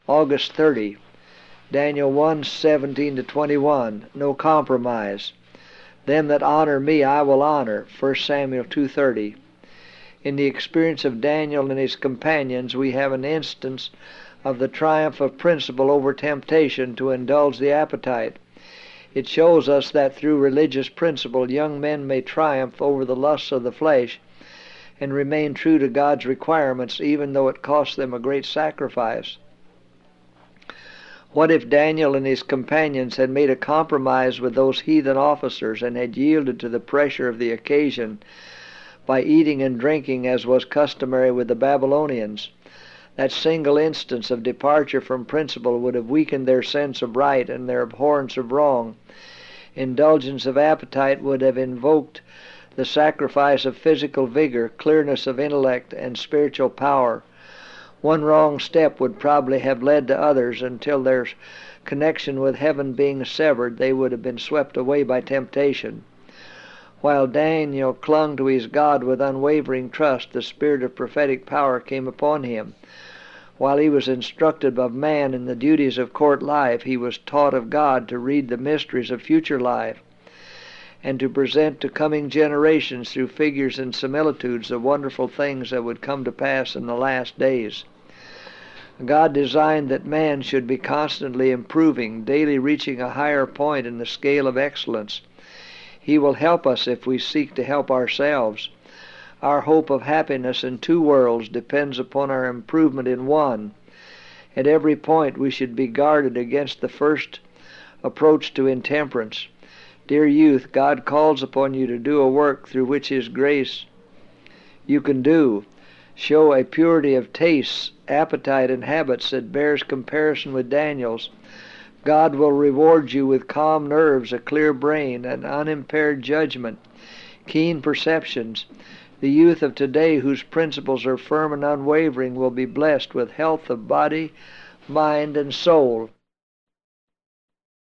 August 30. Daniel 1:17-21. No compromise. Them that honor me I will honor. 1 Samuel 2:30. In the experience of Daniel and his companions, we have an instance of the triumph of principle over temptation to indulge the appetite. It shows us that through religious principle young men may triumph over the lusts of the flesh and remain true to God's requirements even though it costs them a great sacrifice. What if Daniel and his companions had made a compromise with those heathen officers and had yielded to the pressure of the occasion by eating and drinking as was customary with the Babylonians? That single instance of departure from principle would have weakened their sense of right and their abhorrence of wrong. Indulgence of appetite would have invoked the sacrifice of physical vigor, clearness of intellect, and spiritual power. One wrong step would probably have led to others until their connection with heaven being severed, they would have been swept away by temptation. While Daniel clung to his God with unwavering trust, the spirit of prophetic power came upon him. While he was instructed of man in the duties of court life, he was taught of God to read the mysteries of future life and to present to coming generations through figures and similitudes the wonderful things that would come to pass in the last days. God designed that man should be constantly improving, daily reaching a higher point in the scale of excellence. He will help us if we seek to help ourselves. Our hope of happiness in two worlds depends upon our improvement in one. At every point we should be guarded against the first approach to intemperance. Dear youth, God calls upon you to do a work through which His grace you can do. Show a purity of tastes, appetite, and habits that bears comparison with Daniel's. God will reward you with calm nerves, a clear brain, an unimpaired judgment, keen perceptions. The youth of today, whose principles are firm and unwavering, will be blessed with health of body, mind, and soul.